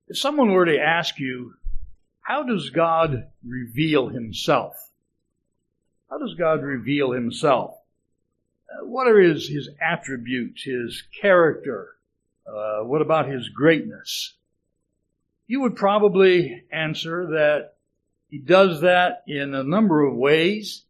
If someone were to ask you, how does God reveal himself? How does God reveal himself? What are his attributes, his character? What about his greatness? You would probably answer that he does that in a number of ways.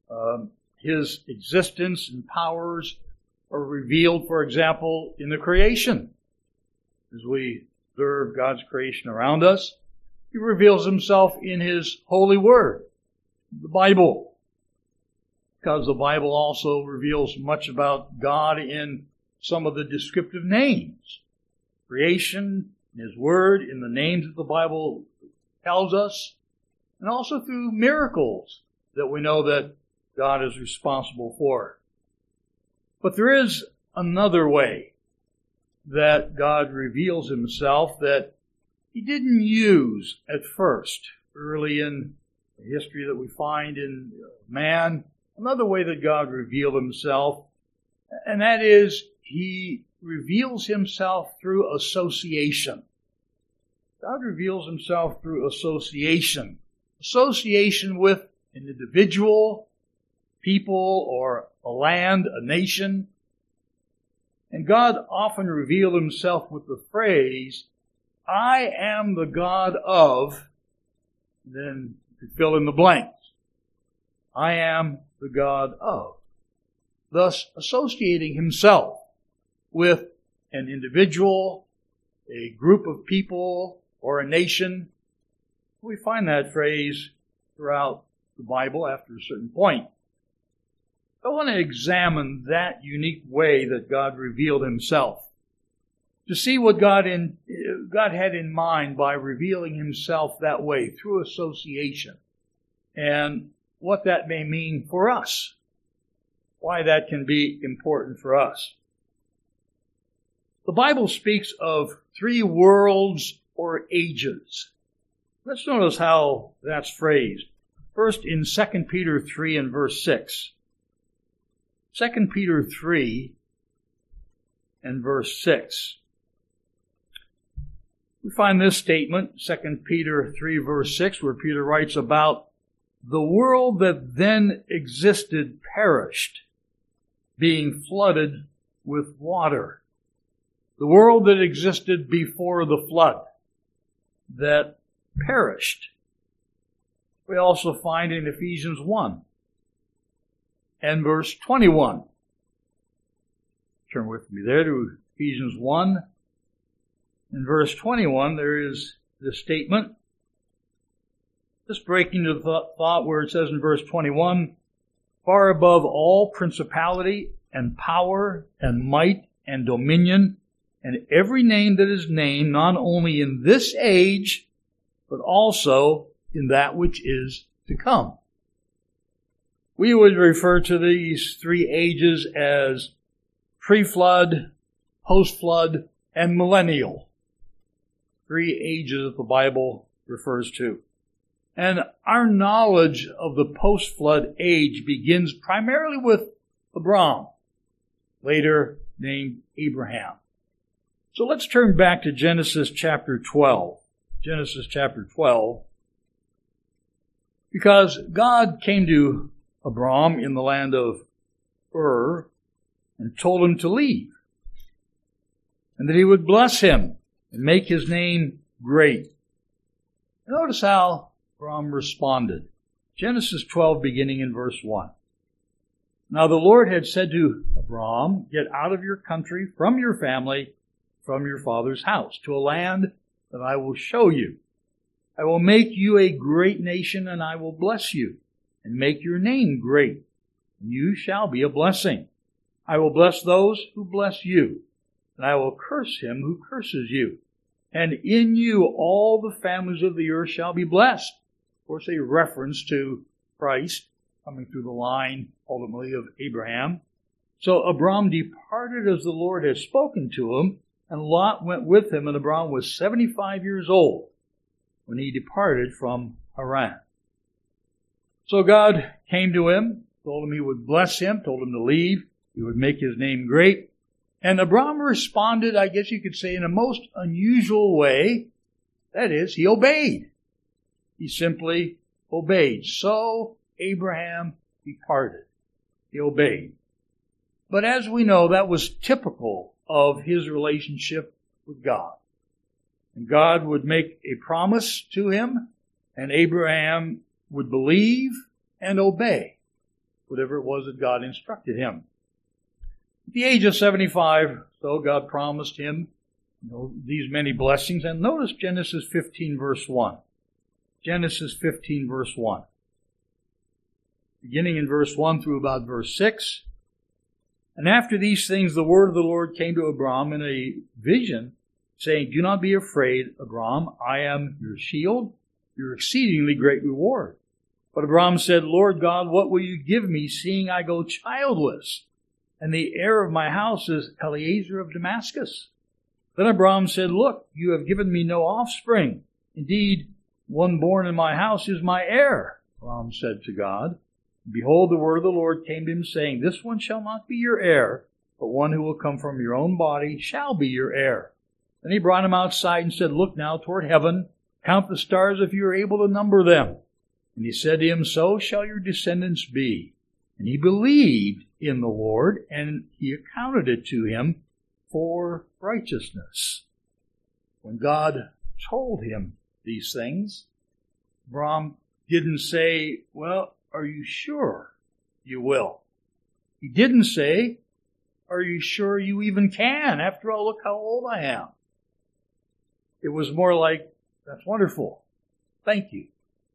His existence and powers are revealed, for example, in the creation. As we observe God's creation around us, he reveals himself in his holy word, the Bible. Because the Bible also reveals much about God in some of the descriptive names. Creation, in his word, in the names that the Bible tells us, and also through miracles that we know that God is responsible for. But there is another way that God reveals himself that he didn't use at first, early in the history that we find in man. Another way that God revealed himself, and that is he reveals himself through association. God reveals himself through association. Association with an individual, people, or a land, a nation. And God often revealed himself with the phrase, I am the God of, then you fill in the blanks. I am the God of. Thus associating himself with an individual, a group of people, or a nation. We find that phrase throughout the Bible after a certain point. I want to examine that unique way that God revealed himself, to see what God had in mind by revealing himself that way, through association, and what that may mean for us, why that can be important for us. The Bible speaks of 3 worlds or ages. Let's notice how that's phrased. First, in 2 Peter 3 and verse 6. 2 Peter 3 and verse 6. We find this statement, 2 Peter 3 verse 6, where Peter writes about the world that then existed perished, being flooded with water. The world that existed before the flood, that perished. We also find in Ephesians 1 and verse 21. Turn with me there to Ephesians 1 and verse 21. There is this statement. Just breaking the thought where it says in verse 21, far above all principality and power and might and dominion and every name that is named, not only in this age, but also in that which is to come. We would refer to these 3 ages as pre-flood, post-flood, and millennial. 3 ages that the Bible refers to. And our knowledge of the post-flood age begins primarily with Abram, later named Abraham. So let's turn back to Genesis chapter 12. Genesis chapter 12. Because God came to Abram in the land of Ur and told him to leave, and that he would bless him and make his name great. Notice how Abram responded. Genesis 12, beginning in verse 1. Now the Lord had said to Abram, get out of your country, from your family, from your father's house, to a land that I will show you. I will make you a great nation, and I will bless you, and make your name great, and you shall be a blessing. I will bless those who bless you, and I will curse him who curses you. And in you all the families of the earth shall be blessed. Of course, a reference to Christ coming through the line, ultimately, of Abraham. So Abram departed as the Lord had spoken to him, and Lot went with him, and Abram was 75 years old when he departed from Haran. So God came to him, told him he would bless him, told him to leave, he would make his name great. And Abram responded, I guess you could say, in a most unusual way, That is, he obeyed. He simply obeyed. So Abraham departed. He obeyed. But as we know, that was typical of his relationship with God. And God would make a promise to him, and Abraham would believe and obey whatever it was that God instructed him. At the age of 75, so God promised him these many blessings. And notice Genesis 15, verse 1. Genesis 15, verse 1. Beginning in verse 1 through about verse 6. And after these things, the word of the Lord came to Abram in a vision, saying, Do not be afraid, Abram. I am your shield, your exceedingly great reward. But Abram said, Lord God, what will you give me, seeing I go childless? And the heir of my house is Eliezer of Damascus. Then Abram said, Look, you have given me no offspring. Indeed, one born in my house is my heir. Abram said to God, Behold, the word of the Lord came to him, saying, This one shall not be your heir, but one who will come from your own body shall be your heir. Then he brought him outside and said, Look now toward heaven, count the stars if you are able to number them. And he said to him, So shall your descendants be. And he believed in the Lord, and he accounted it to him for righteousness. When God told him these things, Abram didn't say, Well, are you sure you will? He didn't say, Are you sure you even can? After all, look how old I am. It was more like, That's wonderful. Thank you.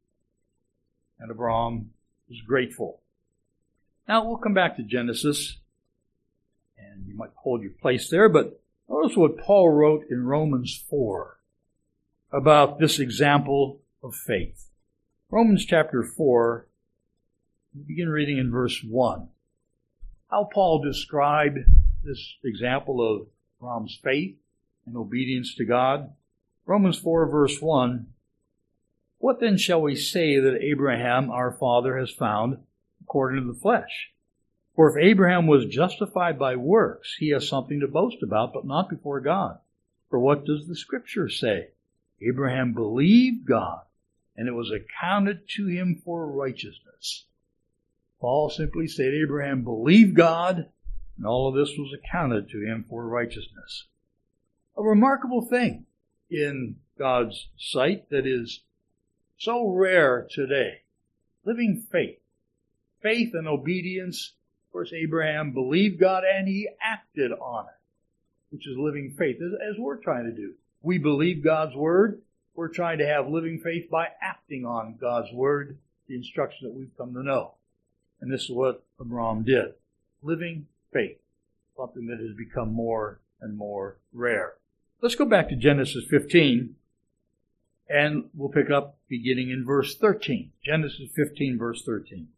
And Abram was grateful. Now we'll come back to Genesis, and you might hold your place there, but notice what Paul wrote in Romans 4 about this example of faith. Romans chapter 4, we begin reading in verse 1. How Paul described this example of Abram's faith and obedience to God. Romans 4, verse 1. What then shall we say that Abraham our father has found according to the flesh? For if Abraham was justified by works, he has something to boast about, but not before God. For what does the Scripture say? Abraham believed God, and it was accounted to him for righteousness. Paul simply said Abraham believed God, and all of this was accounted to him for righteousness. A remarkable thing in God's sight that is so rare today. Living faith. Faith and obedience. Of course, Abraham believed God and he acted on it, which is living faith, as we're trying to do. We believe God's word. We're trying to have living faith by acting on God's word, the instruction that we've come to know. And this is what Abram did. Living faith. Something that has become more and more rare. Let's go back to Genesis 15. And we'll pick up beginning in verse 13. Genesis 15, verse 13.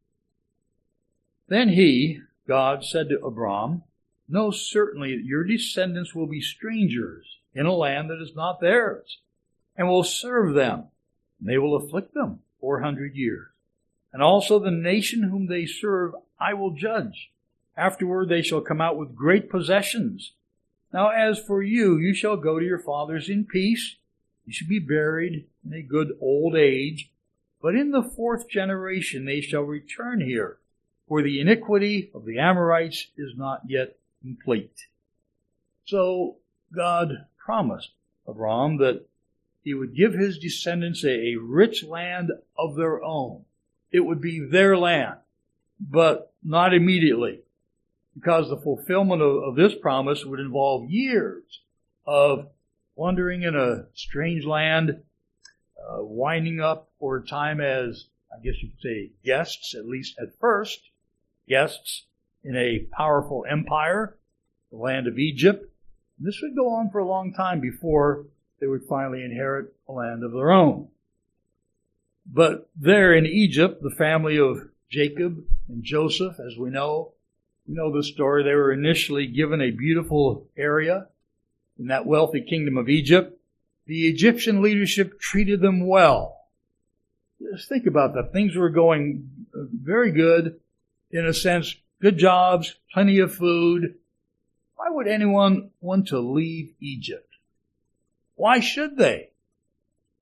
Then he, God, said to Abram, Know certainly that your descendants will be strangers in a land that is not theirs, and will serve them, and they will afflict them 400 years. And also the nation whom they serve I will judge. Afterward they shall come out with great possessions. Now as for you, you shall go to your fathers in peace. You should be buried in a good old age. But in the 4th generation they shall return here, for the iniquity of the Amorites is not yet complete. So God promised Abram that he would give his descendants a rich land of their own. It would be their land, but not immediately, because the fulfillment of this promise would involve years of wandering in a strange land, winding up for a time as, I guess you could say, guests, at least at first, guests in a powerful empire, the land of Egypt. And this would go on for a long time before they would finally inherit a land of their own. But there in Egypt, the family of Jacob and Joseph, as we know the story, they were initially given a beautiful area in that wealthy kingdom of Egypt. The Egyptian leadership treated them well. Just think about that. Things were going very good, in a sense, good jobs, plenty of food. Why would anyone want to leave Egypt? Why should they?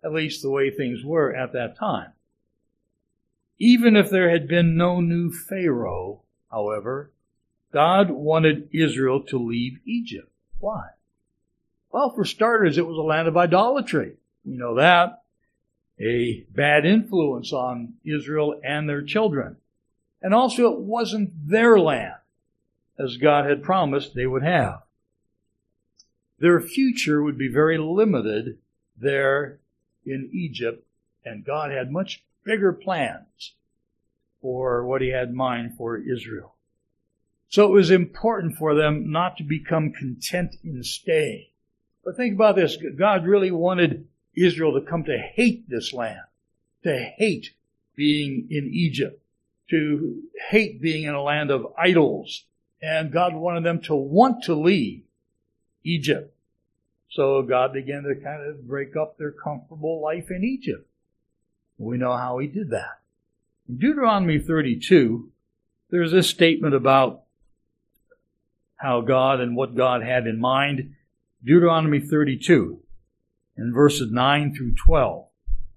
at least the way things were at that time. Even if there had been no new Pharaoh, however, God wanted Israel to leave Egypt. Why? Well, for starters, it was a land of idolatry. We know that. A bad influence on Israel and their children. And also, it wasn't their land, as God had promised they would have. Their future would be very limited there in Egypt, and God had much bigger plans for what he had in mind for Israel. So it was important for them not to become content in staying. But think about this. God really wanted Israel to come to hate this land, to hate being in Egypt, to hate being in a land of idols. And God wanted them to want to leave Egypt. So God began to kind of break up their comfortable life in Egypt. We know how he did that. In Deuteronomy 32, there's this statement about how God and what God had in mind. Deuteronomy 32, in verses 9 through 12.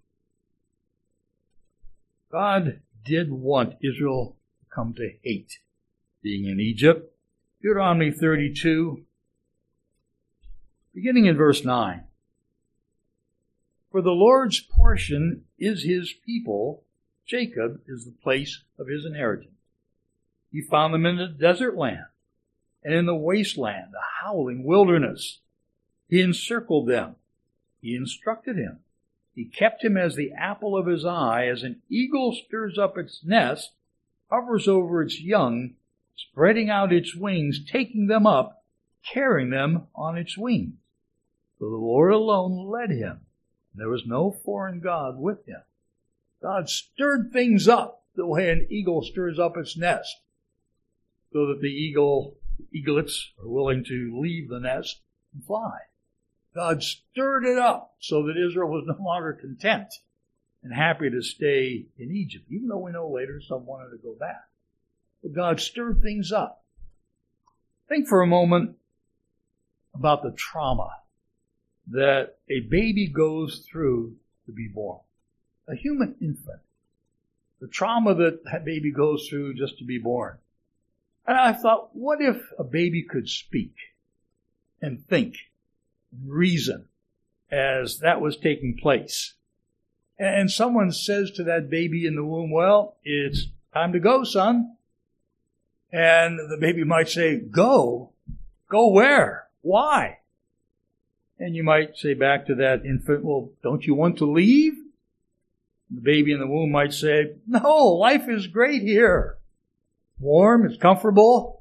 God did want Israel to come to hate being in Egypt. Deuteronomy 32, beginning in verse 9. For the Lord's portion is his people, Jacob is the place of his inheritance. He found them in the desert land and in the wasteland, the howling wilderness. He encircled them. He instructed him. He kept him as the apple of his eye, as an eagle stirs up its nest, hovers over its young, spreading out its wings, taking them up, carrying them on its wings. So the Lord alone led him. There was no foreign god with him. God stirred things up the way an eagle stirs up its nest, so that the eaglets are willing to leave the nest and fly. God stirred it up so that Israel was no longer content and happy to stay in Egypt, even though we know later some wanted to go back. But God stirred things up. Think for a moment about the trauma that a baby goes through to be born. A human infant. The trauma that baby goes through just to be born. And I thought, what if a baby could speak and think and reason as that was taking place? And someone says to that baby in the womb, well, it's time to go, son. And the baby might say, go? Go where? Why? And you might say back to that infant, well, don't you want to leave? The baby in the womb might say, no, life is great here. Warm, it's comfortable.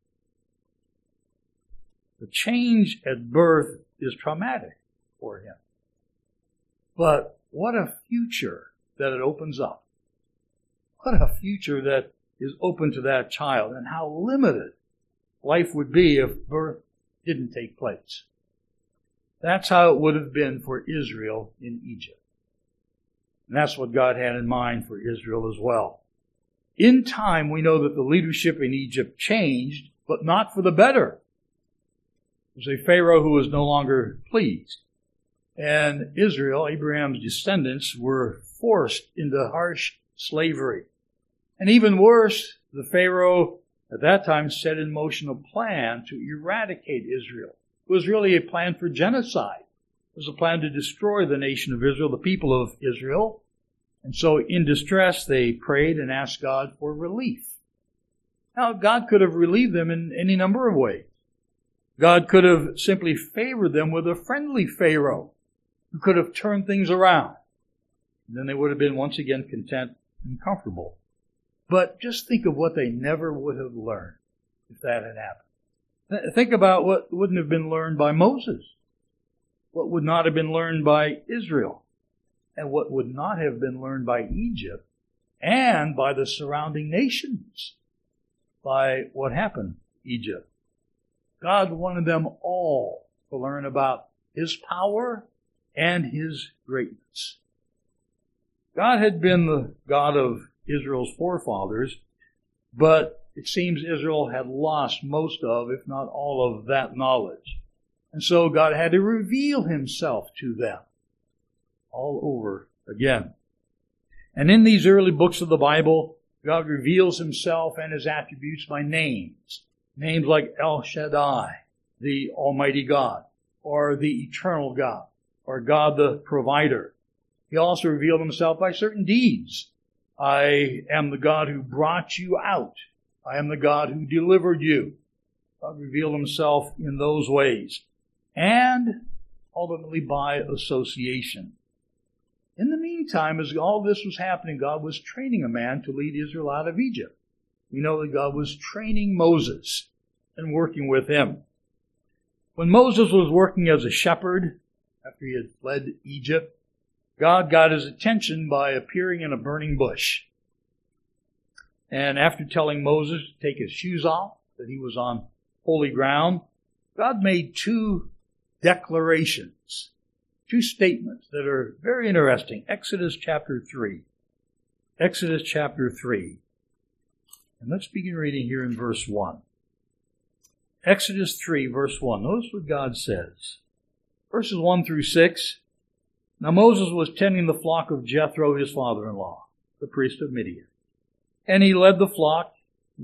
The change at birth is traumatic for him. But what a future that it opens up. What a future that is open to that child, and how limited life would be if birth didn't take place. That's how it would have been for Israel in Egypt. And that's what God had in mind for Israel as well. In time, we know that the leadership in Egypt changed, but not for the better. There was a Pharaoh who was no longer pleased. And Israel, Abraham's descendants, were forced into harsh slavery. And even worse, the Pharaoh at that time set in motion a plan to eradicate Israel. It was really a plan for genocide. It was a plan to destroy the nation of Israel, the people of Israel. And so in distress, they prayed and asked God for relief. Now, God could have relieved them in any number of ways. God could have simply favored them with a friendly Pharaoh who could have turned things around. And then they would have been once again content and comfortable. But just think of what they never would have learned if that had happened. Think about what wouldn't have been learned by Moses, what would not have been learned by Israel, and what would not have been learned by Egypt and by the surrounding nations, by what happened to Egypt. God wanted them all to learn about his power and his greatness. God had been the God of Israel's forefathers, but it seems Israel had lost most of, if not all of, that knowledge. And so God had to reveal himself to them. all over again. And in these early books of the Bible, God reveals himself and his attributes by names. Names like El Shaddai, the Almighty God, or the Eternal God, or God the Provider. He also revealed himself by certain deeds. I am the God who brought you out. I am the God who delivered you. God revealed himself in those ways. And ultimately by association. In the meantime, as all this was happening, God was training a man to lead Israel out of Egypt. We know that God was training Moses and working with him. When Moses was working as a shepherd, after he had fled Egypt, God got his attention by appearing in a burning bush. And after telling Moses to take his shoes off, that he was on holy ground, God made two declarations, two statements that are very interesting. Exodus chapter 3. Exodus chapter 3. And let's begin reading here in verse 1. Exodus 3, verse 1. Notice what God says. Verses 1 through 6. Now Moses was tending the flock of Jethro, his father-in-law, the priest of Midian. And he led the flock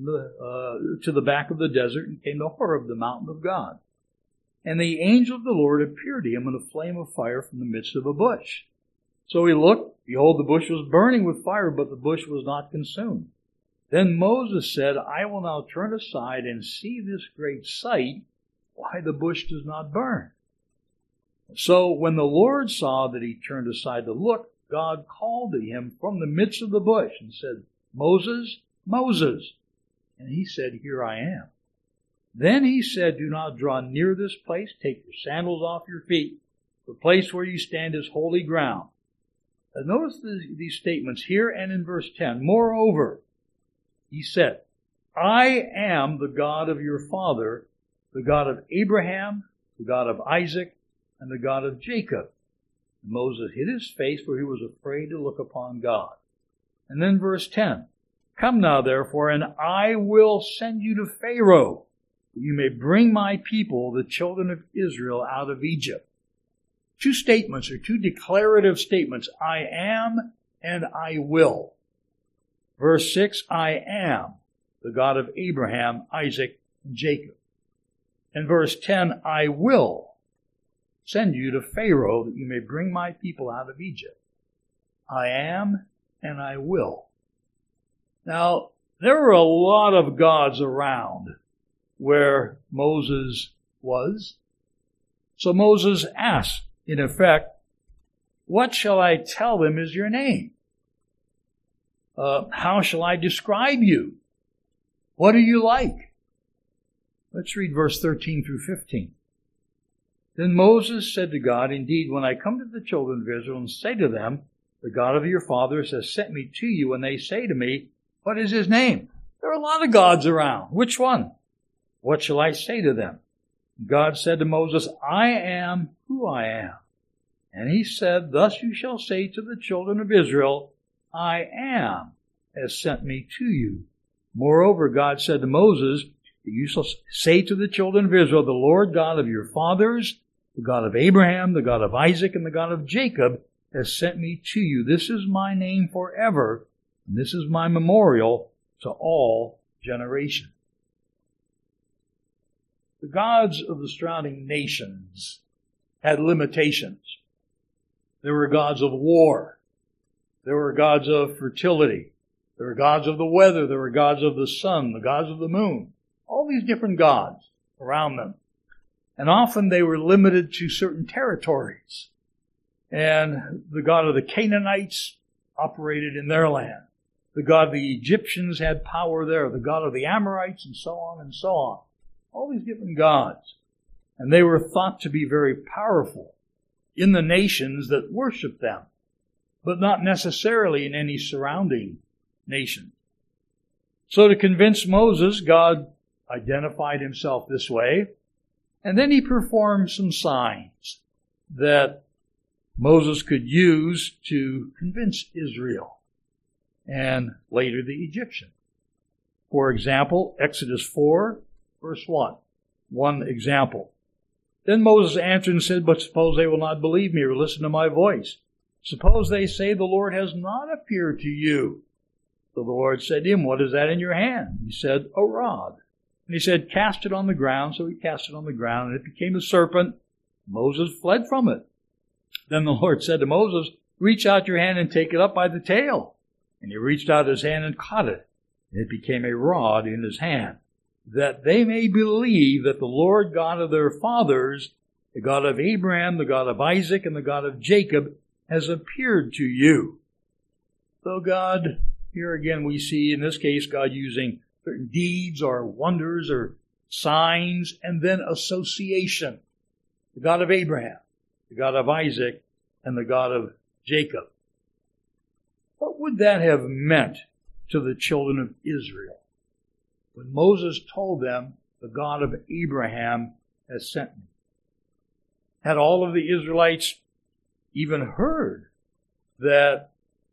to the back of the desert and came to Horeb, the mountain of God. And the angel of the Lord appeared to him in a flame of fire from the midst of a bush. So he looked, behold, the bush was burning with fire, but the bush was not consumed. Then Moses said, I will now turn aside and see this great sight, why the bush does not burn. So when the Lord saw that he turned aside to look, God called to him from the midst of the bush and said, Moses, Moses. And he said, Here I am. Then he said, Do not draw near this place. Take your sandals off your feet. The place where you stand is holy ground. Notice these statements here and in verse 10. Moreover, he said, I am the God of your father, the God of Abraham, the God of Isaac, and the God of Jacob. And Moses hid his face, for he was afraid to look upon God. And then verse 10. Come now, therefore, and I will send you to Pharaoh, that you may bring my people, the children of Israel, out of Egypt. Two statements, or two declarative statements. I am and I will. Verse 6, I am the God of Abraham, Isaac, and Jacob. And verse 10, I will send you to Pharaoh that you may bring my people out of Egypt. I am and I will. Now, there were a lot of gods around where Moses was. So Moses asked, in effect, what shall I tell them is your name? How shall I describe you? What are you like? Let's read verse 13 through 15. Then Moses said to God, Indeed, when I come to the children of Israel and say to them, The God of your fathers has sent me to you, and they say to me, What is his name? There are a lot of gods around. Which one? What shall I say to them? God said to Moses, I am who I am. And he said, Thus you shall say to the children of Israel, I am has sent me to you. Moreover, God said to Moses, You shall say to the children of Israel, The Lord God of your fathers, the God of Abraham, the God of Isaac, and the God of Jacob has sent me to you. This is my name forever, and this is my memorial to all generations. The gods of the surrounding nations had limitations. There were gods of war. There were gods of fertility. There were gods of the weather. There were gods of the sun, the gods of the moon. All these different gods around them. And often they were limited to certain territories. And the god of the Canaanites operated in their land. The god of the Egyptians had power there. The god of the Amorites, and so on and so on. All these different gods. And they were thought to be very powerful in the nations that worshiped them, but not necessarily in any surrounding nation. So to convince Moses, God identified himself this way, and then he performed some signs that Moses could use to convince Israel, and later the Egyptians. For example, Exodus 4, verse 1. One example. Then Moses answered and said, But suppose they will not believe me or listen to my voice. Suppose they say the Lord has not appeared to you. So the Lord said to him, what is that in your hand? He said, a rod. And he said, cast it on the ground. So he cast it on the ground, and it became a serpent. Moses fled from it. Then the Lord said to Moses, reach out your hand and take it up by the tail. And he reached out his hand and caught it. And it became a rod in his hand, that they may believe that the Lord God of their fathers, the God of Abraham, the God of Isaac, and the God of Jacob, has appeared to you. So God, here again we see, in this case, God using certain deeds or wonders or signs, and then association. The God of Abraham, the God of Isaac, and the God of Jacob. What would that have meant to the children of Israel when Moses told them, the God of Abraham has sent me? Had all of the Israelites even heard that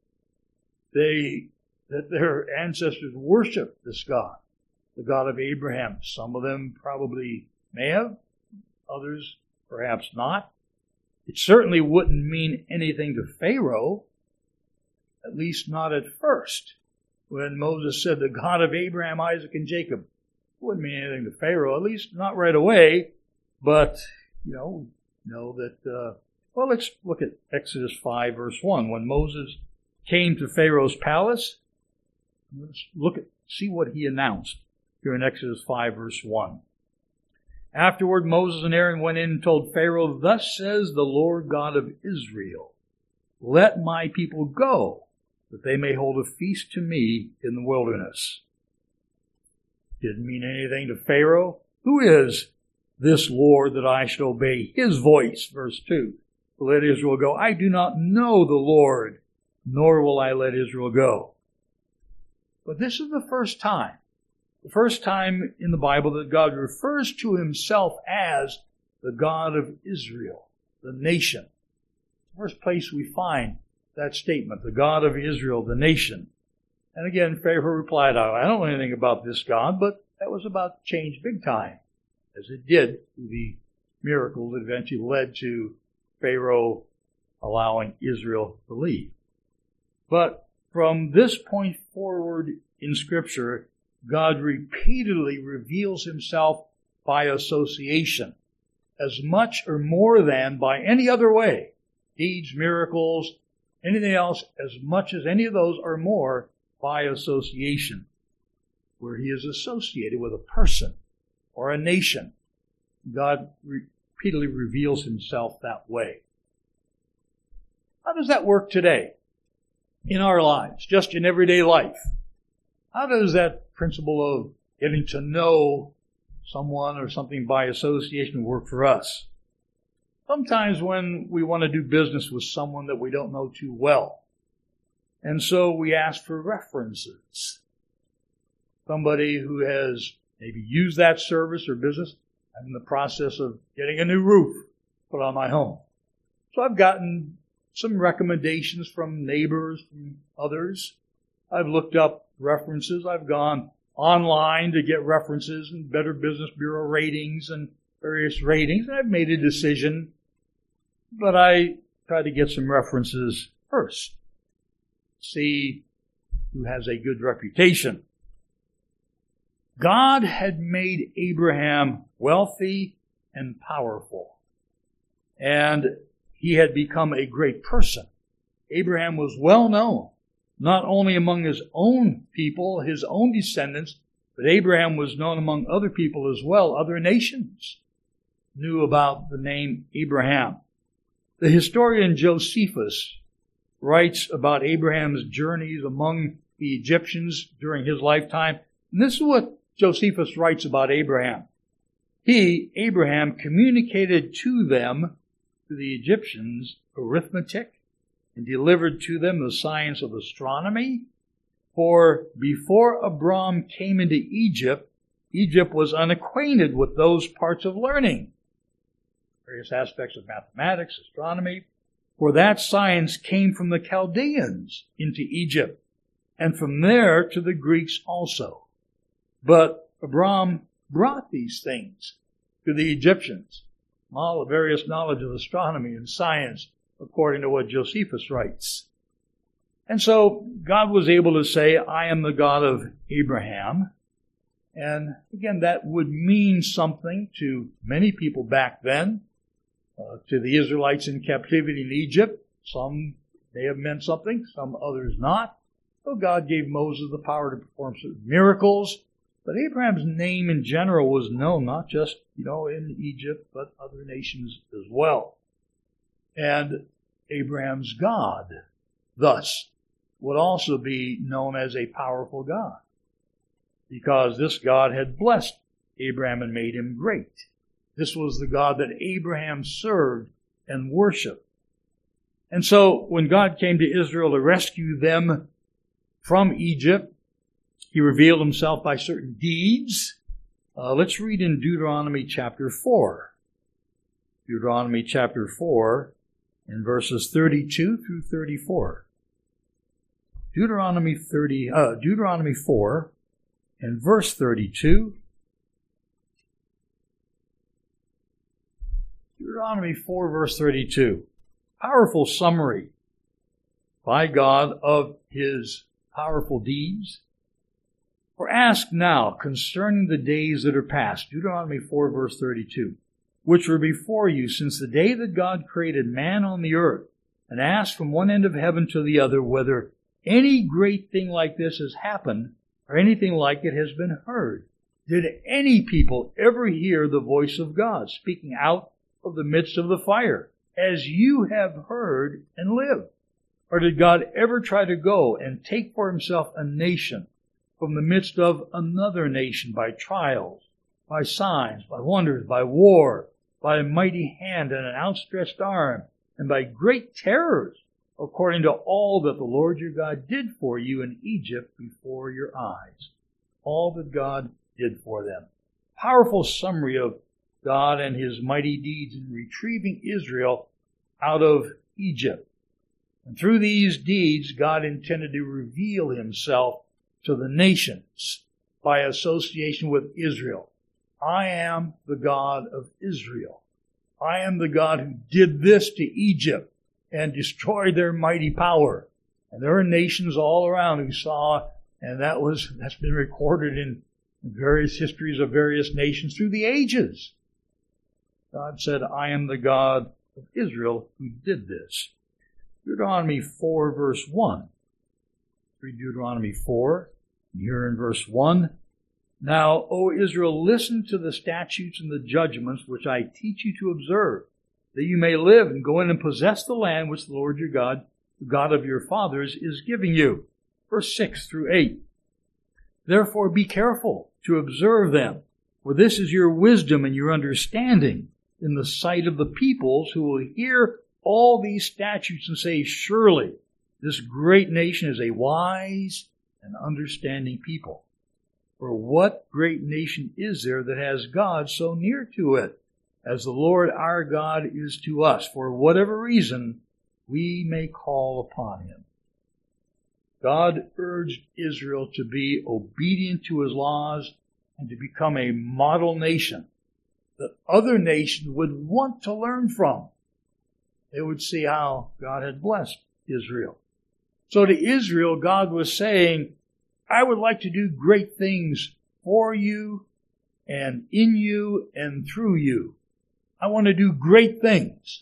their ancestors worshiped this God, the God of Abraham? Some of them probably may have, others perhaps not. It certainly wouldn't mean anything to Pharaoh, at least not at first. When Moses said the God of Abraham, Isaac, and Jacob, it wouldn't mean anything to Pharaoh, at least not right away. But, know that, let's look at Exodus 5, verse 1. When Moses came to Pharaoh's palace, let's see what he announced here in Exodus 5, verse 1. Afterward, Moses and Aaron went in and told Pharaoh, thus says the Lord God of Israel, let my people go, that they may hold a feast to me in the wilderness. Didn't mean anything to Pharaoh. Who is this Lord that I should obey his voice? Verse 2. Let Israel go. I do not know the Lord, nor will I let Israel go. But this is the first time in the Bible that God refers to himself as the God of Israel, the nation. First place we find that statement, the God of Israel, the nation. And again, Pharaoh replied, I don't know anything about this God, but that was about to change big time, as it did through the miracles that eventually led to Pharaoh allowing Israel to leave. But from this point forward in Scripture, God repeatedly reveals himself by association, as much or more than by any other way. Deeds, miracles, anything else, as much as any of those or more by association, where he is associated with a person or a nation. God repeatedly reveals himself that way. How does that work today in our lives, just in everyday life? How does that principle of getting to know someone or something by association work for us? Sometimes when we want to do business with someone that we don't know too well, and so we ask for references. Somebody who has maybe used that service or business. I'm in the process of getting a new roof put on my home. So I've gotten some recommendations from neighbors, from others. I've looked up references. I've gone online to get references and Better Business Bureau ratings and various ratings. And I've made a decision, but I try to get some references first. See who has a good reputation. God had made Abraham wealthy and powerful, and he had become a great person. Abraham was well known, not only among his own people, his own descendants, but Abraham was known among other people as well. Other nations knew about the name Abraham. The historian Josephus writes about Abraham's journeys among the Egyptians during his lifetime. And this is what Josephus writes about Abraham. He, Abraham, communicated to them, to the Egyptians, arithmetic, and delivered to them the science of astronomy. For before Abram came into Egypt, Egypt was unacquainted with those parts of learning, various aspects of mathematics, astronomy. For that science came from the Chaldeans into Egypt, and from there to the Greeks also. But Abram brought these things to the Egyptians, all the various knowledge of astronomy and science according to what Josephus writes. And so God was able to say, I am the God of Abraham. And again, that would mean something to many people back then, to the Israelites in captivity in Egypt. Some may have meant something, some others not. So God gave Moses the power to perform certain miracles. But Abraham's name in general was known not just, in Egypt, but other nations as well. And Abraham's God, thus, would also be known as a powerful God, because this God had blessed Abraham and made him great. This was the God that Abraham served and worshiped. And so when God came to Israel to rescue them from Egypt, he revealed himself by certain deeds. Let's read in Deuteronomy chapter 4. Deuteronomy chapter 4 in verses 32 through 34. Deuteronomy 4 and verse 32. Deuteronomy 4 verse 32. Powerful summary by God of his powerful deeds. For ask now concerning the days that are past, Deuteronomy 4 verse 32, which were before you since the day that God created man on the earth, and ask from one end of heaven to the other whether any great thing like this has happened, or anything like it has been heard. Did any people ever hear the voice of God speaking out of the midst of the fire, as you have heard and lived? Or did God ever try to go and take for himself a nation from the midst of another nation by trials, by signs, by wonders, by war, by a mighty hand and an outstretched arm, and by great terrors, according to all that the Lord your God did for you in Egypt before your eyes? All that God did for them. Powerful summary of God and his mighty deeds in retrieving Israel out of Egypt. And through these deeds, God intended to reveal himself to the nations by association with Israel. I am the God of Israel. I am the God who did this to Egypt and destroyed their mighty power. And there are nations all around who saw, and that's been recorded in various histories of various nations through the ages. God said, I am the God of Israel who did this. Deuteronomy 4 verse 1. Read Deuteronomy 4. Here in verse 1. Now, O Israel, listen to the statutes and the judgments which I teach you to observe, that you may live and go in and possess the land which the Lord your God, the God of your fathers, is giving you. Verse 6 through 8. Therefore be careful to observe them, for this is your wisdom and your understanding in the sight of the peoples who will hear all these statutes and say, surely this great nation is a wise and understanding people. For what great nation is there that has God so near to it, as the Lord our God is to us, for whatever reason we may call upon him? God urged Israel to be obedient to his laws and to become a model nation that other nations would want to learn from. They would see how God had blessed Israel. So to Israel, God was saying, I would like to do great things for you and in you and through you. I want to do great things.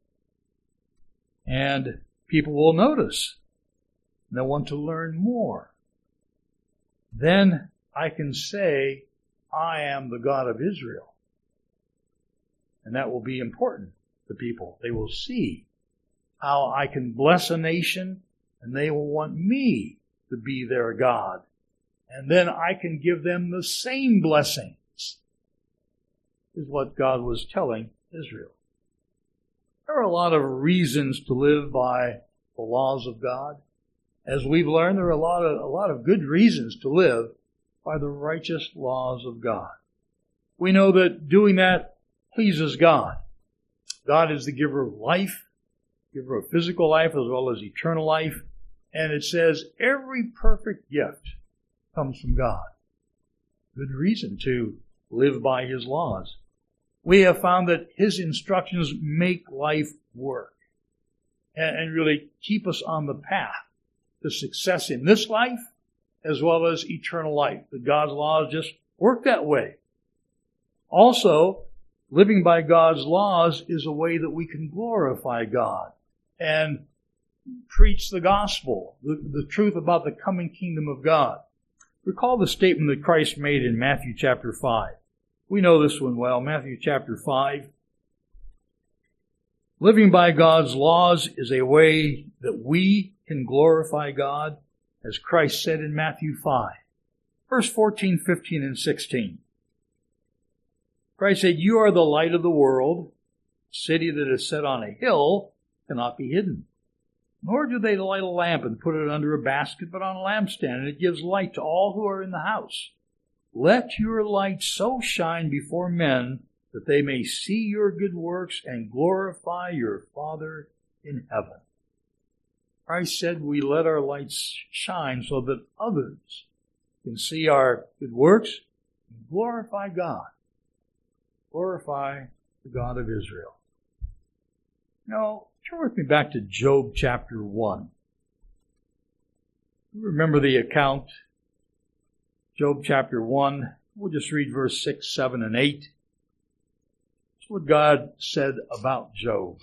And people will notice. They'll want to learn more. Then I can say, I am the God of Israel. And that will be important to people. They will see how I can bless a nation, and they will want me to be their God. And then I can give them the same blessings, is what God was telling Israel. There are a lot of reasons to live by the laws of God. As we've learned, there are a lot of good reasons to live by the righteous laws of God. We know that doing that pleases God. God is the giver of life, giver of physical life as well as eternal life. And it says every perfect gift comes from God. Good reason to live by his laws. We have found that his instructions make life work. and really keep us on the path to success in this life as well as eternal life. That God's laws just work that way. Also, living by God's laws is a way that we can glorify God and preach the gospel, the truth about the coming kingdom of God. Recall the statement that Christ made in Matthew chapter 5. We know this one well. Matthew chapter 5. Living by God's laws is a way that we can glorify God, as Christ said in Matthew 5. Verse 14, 15, and 16. Christ said, "You are the light of the world. A city that is set on a hill cannot be hidden. Nor do they light a lamp and put it under a basket, but on a lampstand, and it gives light to all who are in the house. Let your light so shine before men that they may see your good works and glorify your Father in heaven." Christ said we let our lights shine so that others can see our good works and glorify God. Glorify the God of Israel. Now, turn with me back to Job chapter 1. You remember the account, Job chapter 1. We'll just read verse 6, 7, and 8. That's what God said about Job.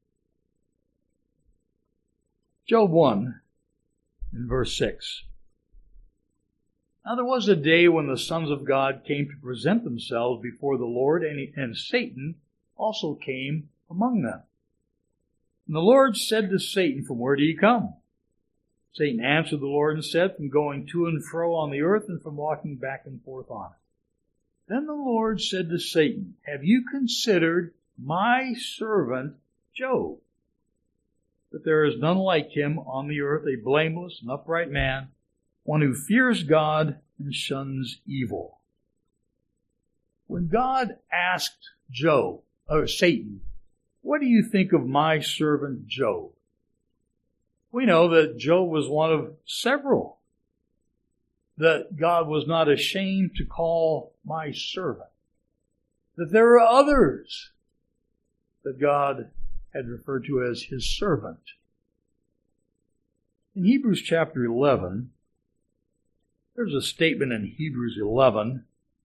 Job 1, in verse 6. "Now there was a day when the sons of God came to present themselves before the Lord, and Satan also came among them. And the Lord said to Satan, 'From where do you come?' Satan answered the Lord and said, 'From going to and fro on the earth, and from walking back and forth on it.' Then the Lord said to Satan, 'Have you considered my servant Job? That there is none like him on the earth, a blameless and upright man, one who fears God and shuns evil.'" When God asked Satan, "What do you think of my servant Job?" we know that Job was one of several that God was not ashamed to call my servant. That there are others that God had referred to as his servant. In Hebrews chapter 11, there's a statement in Hebrews 11,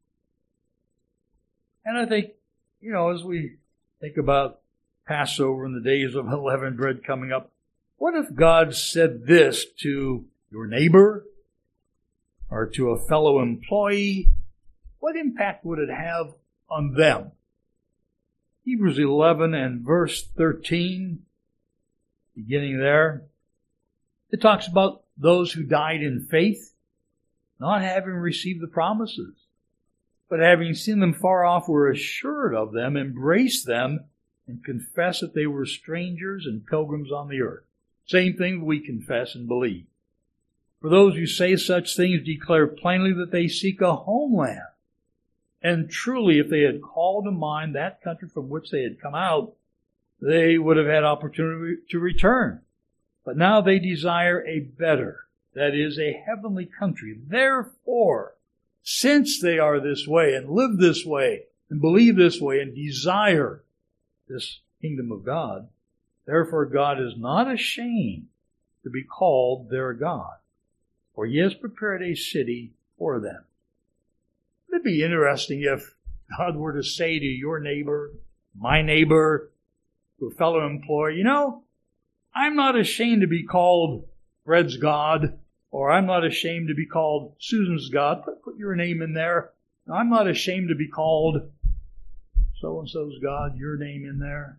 and I think, as we think about Passover and the days of unleavened bread coming up, what if God said this to your neighbor or to a fellow employee? What impact would it have on them? Hebrews 11 and verse 13, beginning there, it talks about those who died in faith, not having received the promises, but having seen them far off were assured of them, embraced them, and confessed that they were strangers and pilgrims on the earth. Same thing we confess and believe. For those who say such things declare plainly that they seek a homeland. And truly, if they had called to mind that country from which they had come out, they would have had opportunity to return. But now they desire a better, that is, a heavenly country. Therefore, since they are this way and live this way and believe this way and desire this kingdom of God, therefore God is not ashamed to be called their God, for he has prepared a city for them. It'd be interesting if God were to say to your neighbor, my neighbor, to a fellow employee, I'm not ashamed to be called Fred's God, or I'm not ashamed to be called Susan's God. Put your name in there. I'm not ashamed to be called so-and-so's God, your name in there.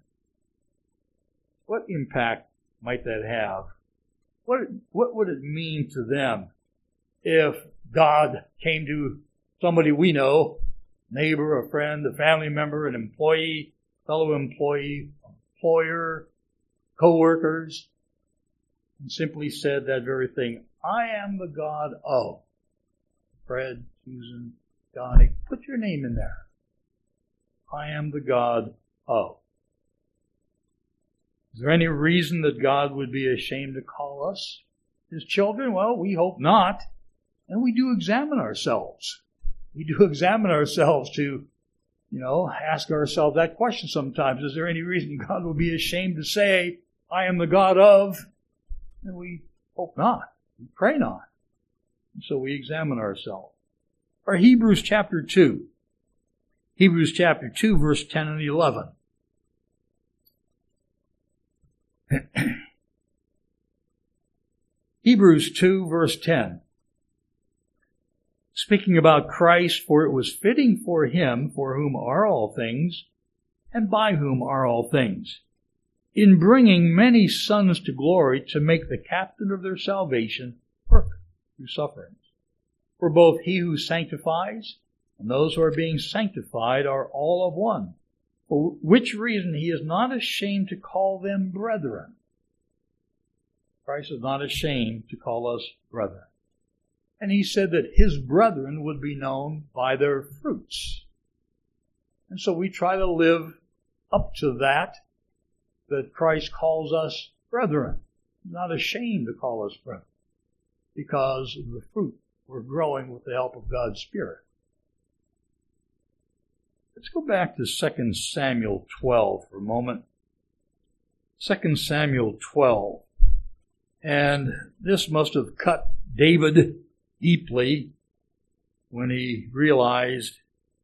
What impact might that have? What would it mean to them if God came to somebody we know, neighbor, a friend, a family member, an employee, fellow employee, employer, co-workers, and simply said that very thing, I am the God of Fred, Susan, Donnie. Put your name in there. I am the God of. Is there any reason that God would be ashamed to call us his children? Well, we hope not. And we do examine ourselves. We do examine ourselves to, ask ourselves that question sometimes. Is there any reason God will be ashamed to say, I am the God of, and we hope not. We pray not. And so we examine ourselves. Or Hebrews chapter 2. Hebrews chapter 2, verse 10 and 11. Hebrews 2, verse 10. Speaking about Christ, for it was fitting for him, for whom are all things, and by whom are all things, in bringing many sons to glory, to make the captain of their salvation perfect through sufferings. For both he who sanctifies and those who are being sanctified are all of one, for which reason he is not ashamed to call them brethren. Christ is not ashamed to call us brethren. And he said that his brethren would be known by their fruits. And so we try to live up to that Christ calls us brethren. He's not ashamed to call us brethren, because of the fruit we're growing with the help of God's Spirit. Let's go back to 2 Samuel 12 for a moment. 2 Samuel 12. And this must have cut David deeply when he realized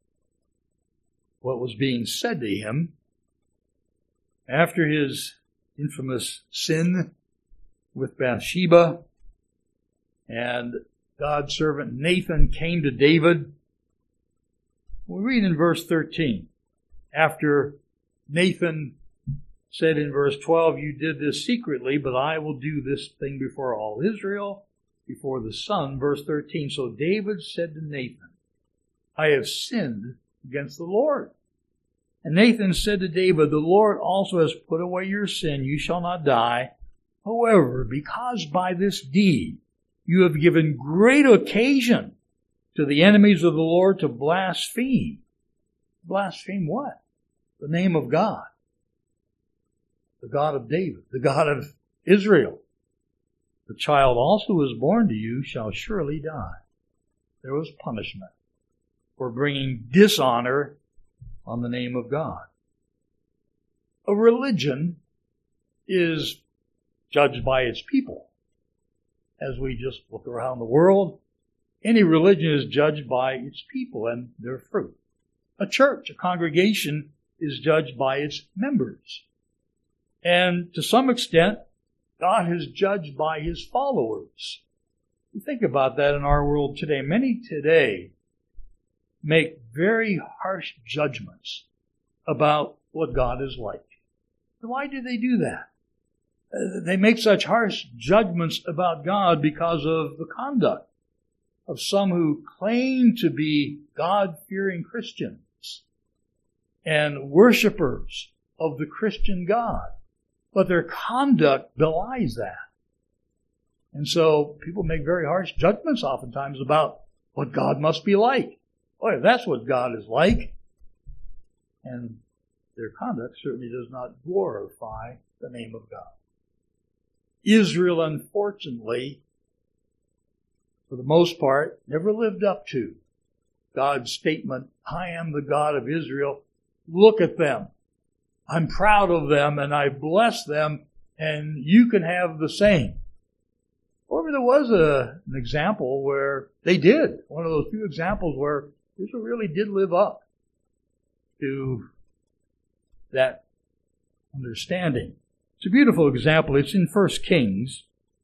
what was being said to him. After his infamous sin with Bathsheba, and God's servant Nathan came to David. We read in verse 13, after Nathan said in verse 12, you did this secretly, but I will do this thing before all Israel, before the sun. Verse 13, so David said to Nathan, I have sinned against the Lord. And Nathan said to David, the Lord also has put away your sin. You shall not die. However, because by this deed you have given great occasion to the enemies of the Lord to blaspheme. Blaspheme what? The name of God. The God of David. The God of Israel. The child also who is born to you shall surely die. There was punishment for bringing dishonor on the name of God. A religion is judged by its people. As we just look around the world, any religion is judged by its people and their fruit. A church, a congregation, is judged by its members. And to some extent, God is judged by his followers. You think about that in our world today. Many today make very harsh judgments about what God is like. Why do they do that? They make such harsh judgments about God because of the conduct of some who claim to be God-fearing Christians and worshipers of the Christian God. But their conduct belies that. And so people make very harsh judgments oftentimes about what God must be like. Boy, that's what God is like. And their conduct certainly does not glorify the name of God. Israel, unfortunately, for the most part, never lived up to God's statement, I am the God of Israel. Look at them. I'm proud of them and I bless them, and you can have the same. However, there was an example where they did. One of those few examples where Israel really did live up to that understanding. It's a beautiful example. It's in 1 Kings.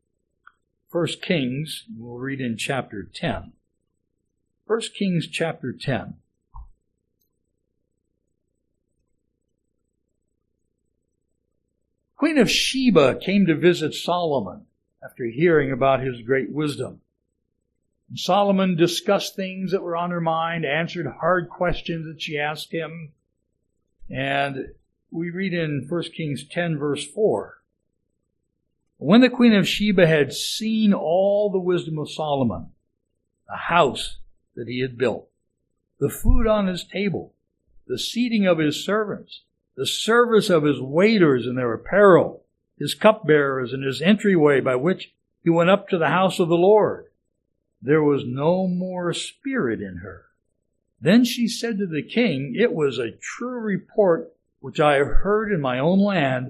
1 Kings, we'll read in chapter 10. 1 Kings chapter 10. Queen of Sheba came to visit Solomon after hearing about his great wisdom. And Solomon discussed things that were on her mind, answered hard questions that she asked him. And we read in 1 Kings 10, verse 4. When the Queen of Sheba had seen all the wisdom of Solomon, the house that he had built, the food on his table, the seating of his servants, the service of his waiters and their apparel, his cupbearers and his entryway by which he went up to the house of the Lord, there was no more spirit in her. Then she said to the king, it was a true report which I have heard in my own land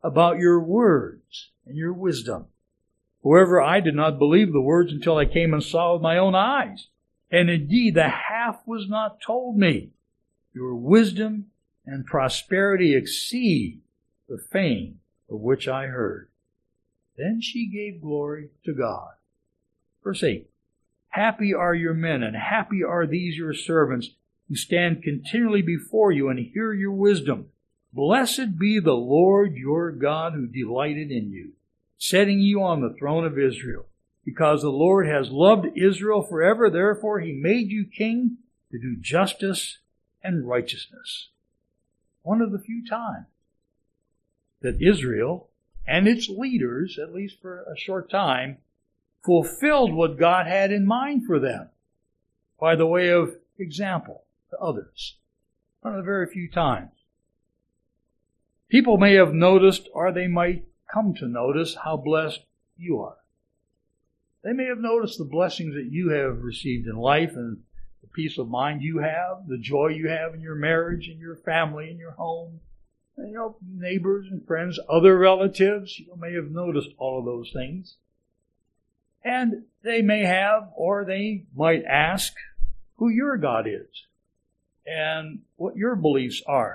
about your words and your wisdom. However, I did not believe the words until I came and saw with my own eyes. And indeed, the half was not told me. Your wisdom and prosperity exceed the fame of which I heard. Then she gave glory to God. Verse 8. Happy are your men, and happy are these your servants, who stand continually before you and hear your wisdom. Blessed be the Lord your God, who delighted in you, setting you on the throne of Israel. Because the Lord has loved Israel forever, therefore he made you king to do justice and righteousness. One of the few times that Israel and its leaders, at least for a short time, fulfilled what God had in mind for them by the way of example to others. One of the very few times. People may have noticed, or they might come to notice, how blessed you are. They may have noticed the blessings that you have received in life and the peace of mind you have, the joy you have in your marriage, in your family, in your home, and, neighbors and friends, other relatives. You may have noticed all of those things. And they may have, or they might ask, who your God is and what your beliefs are.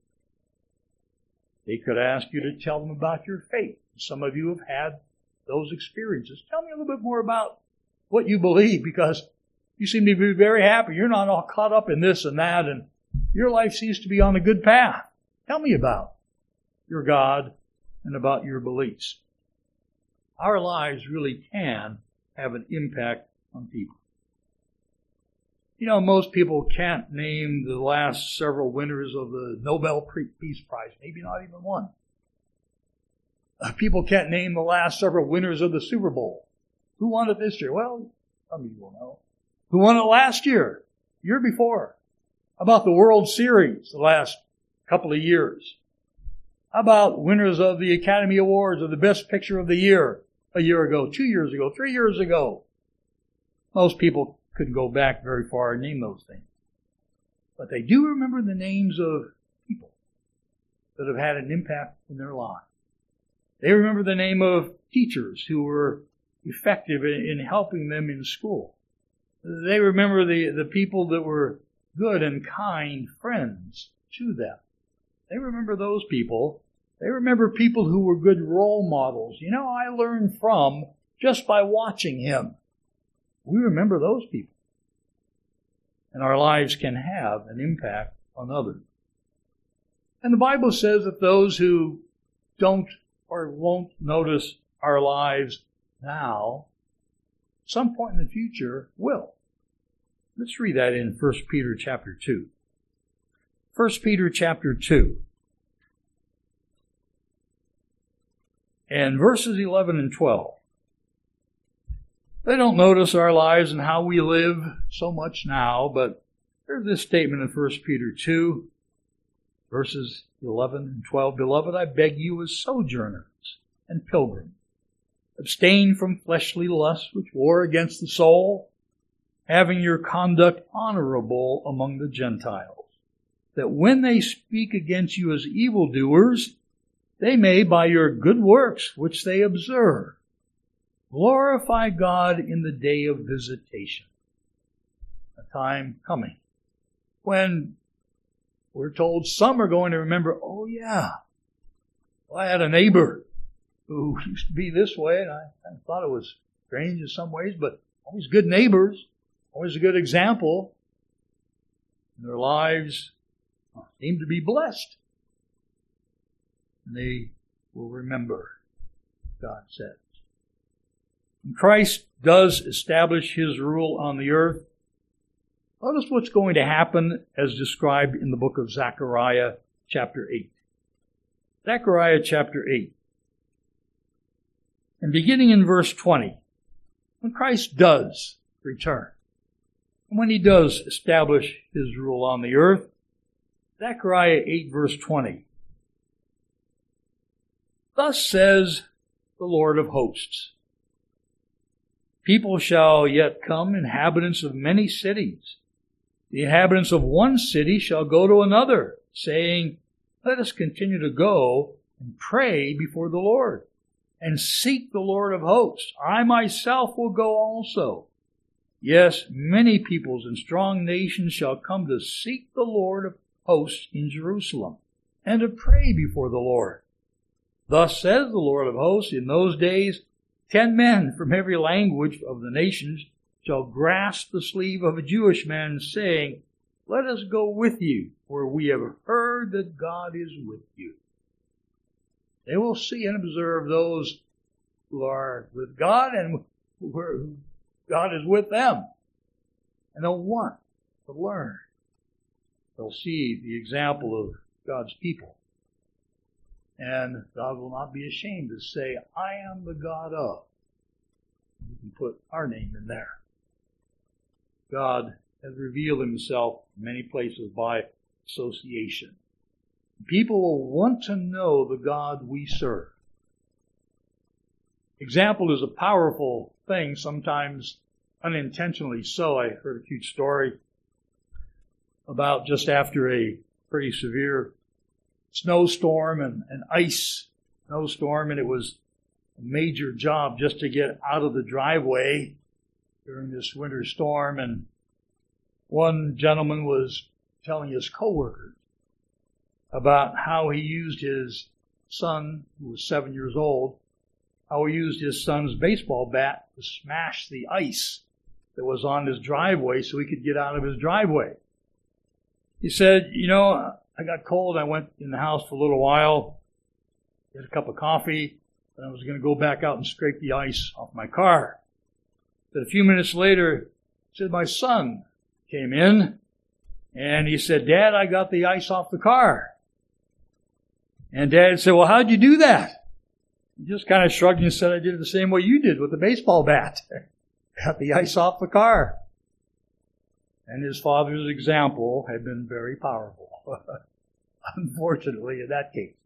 They could ask you to tell them about your faith. Some of you have had those experiences. Tell me a little bit more about what you believe, because you seem to be very happy. You're not all caught up in this and that, and your life seems to be on a good path. Tell me about your God and about your beliefs. Our lives really can have an impact on people. Most people can't name the last several winners of the Nobel Peace Prize, maybe not even one. People can't name the last several winners of the Super Bowl. Who won it this year? Well, some of you will know. Who won it last year? Year before? How about the World Series the last couple of years? How about winners of the Academy Awards or the Best Picture of the Year a year ago, 2 years ago, 3 years ago? Most people couldn't go back very far and name those things. But they do remember the names of people that have had an impact in their lives. They remember the name of teachers who were effective in helping them in school. They remember the people that were good and kind friends to them. They remember those people. They remember people who were good role models. I learned from just by watching him. We remember those people. And our lives can have an impact on others. And the Bible says that those who don't or won't notice our lives now, at some point in the future, will. Let's read that in 1 Peter chapter 2. 1 Peter chapter 2. And verses 11 and 12. They don't notice our lives and how we live so much now, but there's this statement in 1 Peter 2, verses 11 and 12. Beloved, I beg you as sojourners and pilgrims, abstain from fleshly lusts which war against the soul, having your conduct honorable among the Gentiles, that when they speak against you as evildoers, they may, by your good works which they observe, glorify God in the day of visitation. A time coming when we're told some are going to remember, oh yeah, well, I had a neighbor who used to be this way, and I thought it was strange in some ways, but always good neighbors, always a good example. Their lives seem to be blessed. And they will remember, God says. And Christ does establish his rule on the earth. Notice what's going to happen as described in the book of Zechariah chapter 8. Zechariah chapter 8. And beginning in verse 20, when Christ does return, and when he does establish his rule on the earth, Zechariah 8 verse 20. Thus says the Lord of hosts, people shall yet come, inhabitants of many cities. The inhabitants of one city shall go to another, saying, let us continue to go and pray before the Lord, and seek the Lord of hosts. I myself will go also. Yes, many peoples and strong nations shall come to seek the Lord of hosts in Jerusalem, and to pray before the Lord. Thus says the Lord of hosts, in those days 10 men from every language of the nations shall grasp the sleeve of a Jewish man, saying, let us go with you, for we have heard that God is with you. They will see and observe those who are with God and who God is with them. And they'll want to learn. They'll see the example of God's people. And God will not be ashamed to say, I am the God of. You can put our name in there. God has revealed himself in many places by association. People will want to know the God we serve. Example is a powerful thing, sometimes unintentionally so. I heard a cute story about just after a pretty severe snowstorm and an ice snowstorm, and it was a major job just to get out of the driveway during this winter storm. And one gentleman was telling his coworkers about how he used his son, who was 7 years old, how he used his son's baseball bat to smash the ice that was on his driveway so he could get out of his driveway. He said, I got cold. I went in the house for a little while, had a cup of coffee, and I was going to go back out and scrape the ice off my car. But a few minutes later, he said, my son came in, and he said, Dad, I got the ice off the car. And Dad said, well, how'd you do that? He just kind of shrugged and said, I did it the same way you did with the baseball bat. Got the ice off the car. And his father's example had been very powerful. Unfortunately, in that case.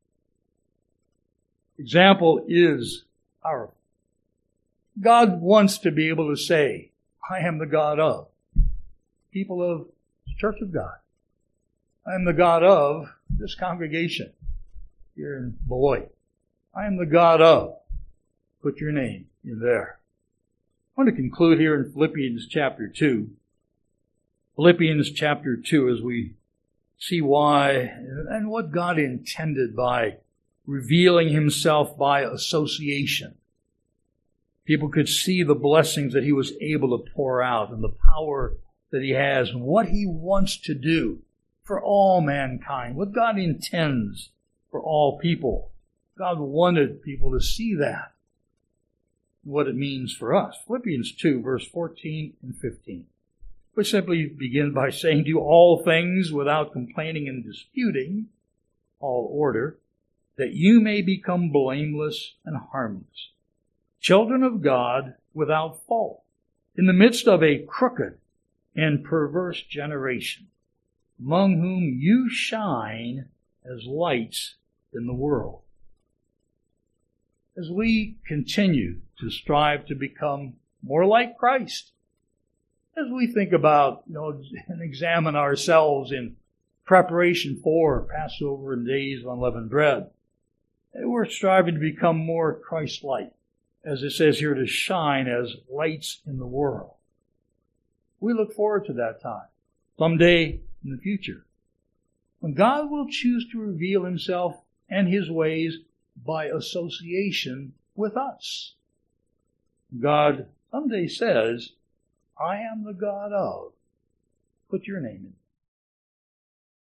Example is powerful. God wants to be able to say, I am the God of people of the Church of God. I am the God of this congregation here in Beloit. I am the God of. Put your name in there. I want to conclude here in Philippians chapter 2. Philippians chapter 2, as we see why and what God intended by revealing himself by association. People could see the blessings that he was able to pour out and the power that he has and what he wants to do for all mankind, what God intends for all people. God wanted people to see that, what it means for us. Philippians 2, verse 14 and 15. We simply begin by saying, do all things without complaining and disputing, all order, that you may become blameless and harmless, children of God without fault, in the midst of a crooked and perverse generation, among whom you shine as lights in the world. As we continue to strive to become more like Christ, as we think about, and examine ourselves in preparation for Passover and Days of Unleavened Bread, we're striving to become more Christ-like, as it says here, to shine as lights in the world. We look forward to that time, someday in the future, when God will choose to reveal himself and his ways by association with us. God someday says, I am the God of. Put your name in.